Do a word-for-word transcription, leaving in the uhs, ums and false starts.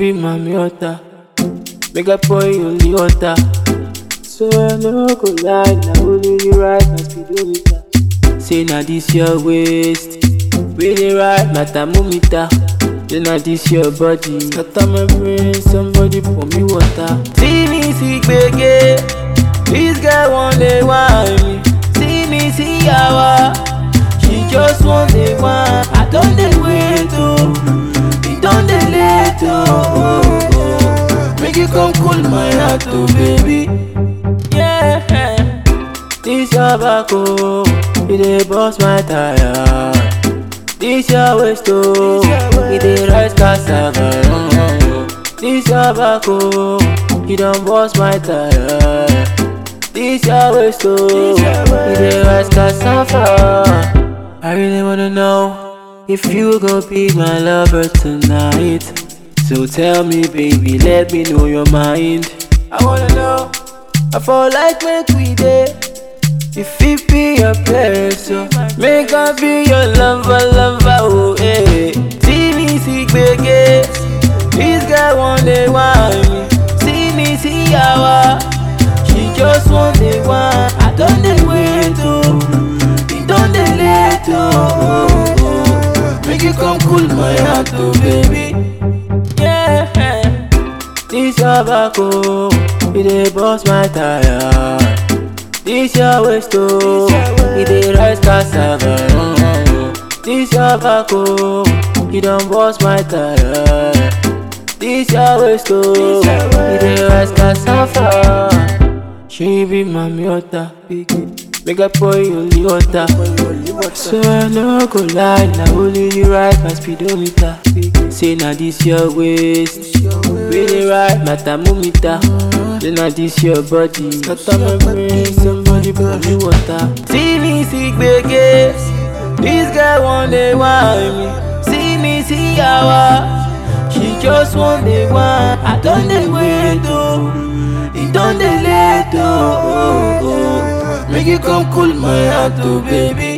be mommy water, make I pour you only water. So I no go lie, now only you ride my speedometer. Say na this your waist, really ride my thermometer. Say na this your body, scatter my brain, somebody pour me water. See me see gbege, this girl want dey whine me. See me see yawa, she just want dey whine. I don dey wait oh, it don dey late oh, oh. Make you come cool my heart oh baby. Yeah, this your back oh, it dey burst my tire. This your waist oh, it dey rise cassava. This your back oh, it don burst my tire. This your waist oh, it dey rise cassava. I really wanna know if you gon' be my lover tonight. So tell me baby, let me know your mind. I wanna know, I fall like make we dey. If it be your place, so make I be your lover, lover, oh eh. See me see gbege, this girl want dey whine me. See me see yawa, she just want dey whine. I don dey wait oh, it don dey late oh, oh, oh. Make you come cool my heart oh baby. Yeah, this your back oh, it dey burst my tire. This your waist oh, it dey rise cassava. This your back oh, it don burst my tire. This your waist oh, it dey rise cassava. She be mommy water, make I pour you only water. So I no go lie, now only you ride my speedometer. Say na this your waist, really ride my thermometer. Say na this your body, scatter my brain, somebody pour me water. See me see gbege, this girl want dey whine me. See me see yawa, she just want dey whine. I don dey wait oh, it don dey late oh, oh, oh. Make you come cool my heart oh baby.